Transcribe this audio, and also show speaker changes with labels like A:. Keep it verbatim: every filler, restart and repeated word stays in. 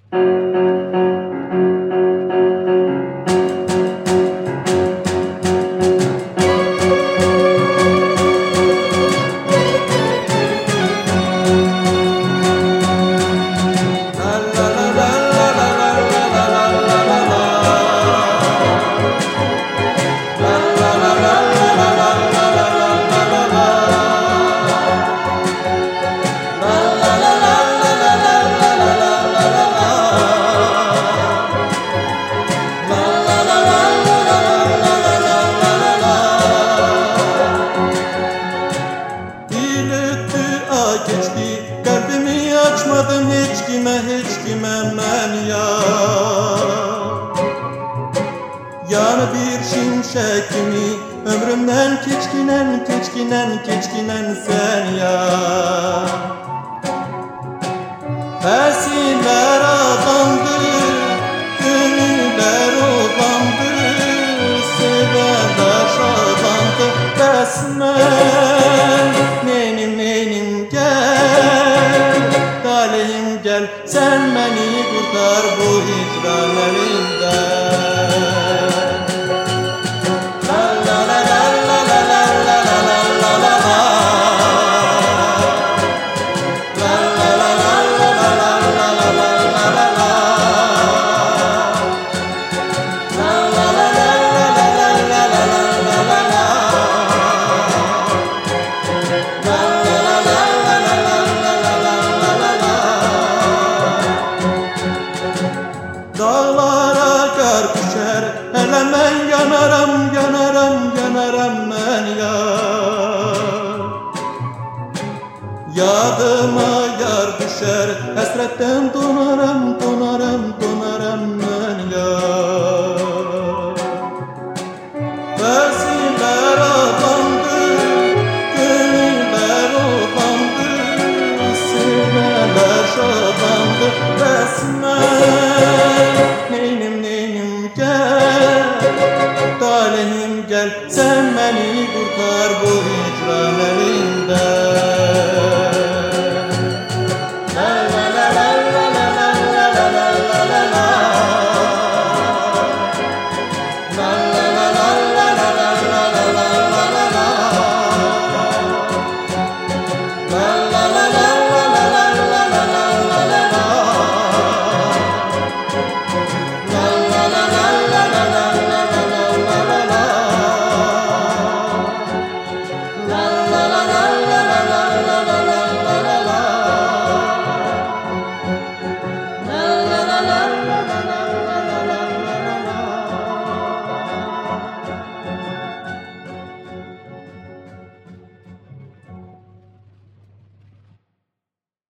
A: Geçti, kalbimi açmadım hiç kime hiç kime ben ya. Yani bir şimşek kimi ömrümden keçkinen keçkinen keçkinen sen ya. Fesiler adandı, gönüller odandı, sevenler şadandı resmen. Nenim nenim gel, talihim gel, sen beni kurtar bu hicran elinden. Dağlara kar düşer, hele ben yanaram, yanaram, yanaram ben ya. Yadıma yar düşer, hasretten donaram, donaram, donaram